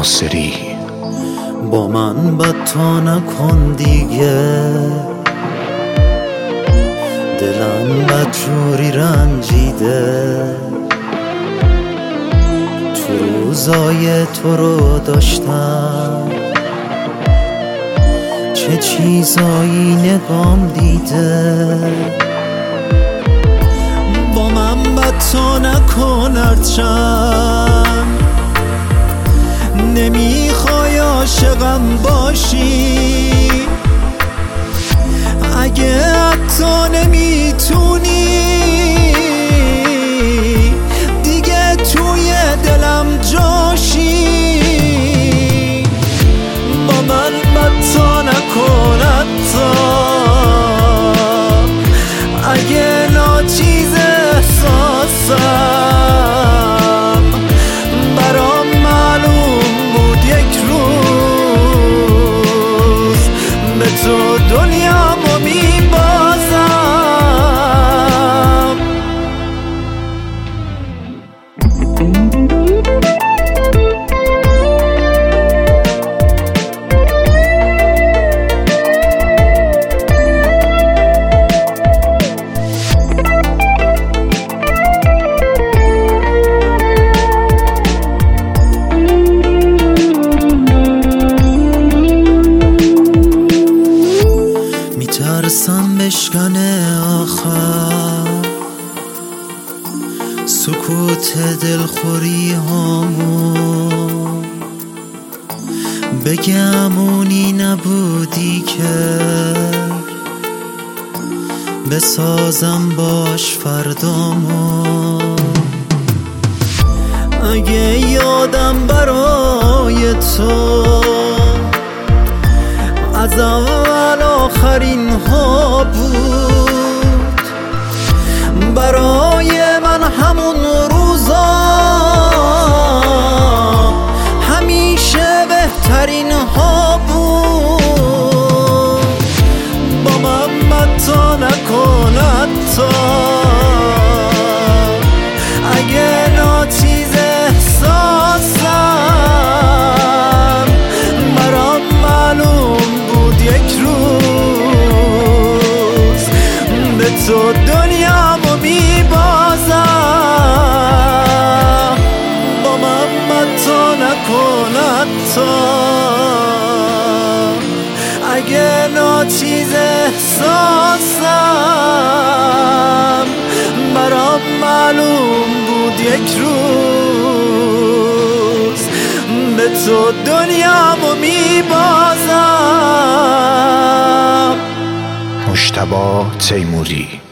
ناصری. با من بد تا نکن دیگه، دلم بدجوری رنجیده. تو روزای تو رو داشتم، چه چیزایی نگام دیده. با من بد تا نکن هرچند نمیخوای عاشقم باشی. اگه حتی نمیتونی دیگه توی دلم جاشی. با من بد تا نکن حتی اگه ناچیز احساسم. برام معلوم بود یک روز به تو دنیامو میبازم. میترسم بشکنه آخر سکوت دلخوری هامون، بگم اونی نبودی که بسازم باش فردامون. اگه یادم برای تو از اول آخرین ها بود، برای من همون روزا همیشه بهترین ها بود. با من بد تا نکن حتی اگه ناچیز احساسم. برام معلوم یک روز به تو دنیامو میبازم. با من بد تا نکن حتی اگه ناچیز احساسم. برام معلوم بود یک روز به تو دنیامو میبازم. مجتبی تیموری.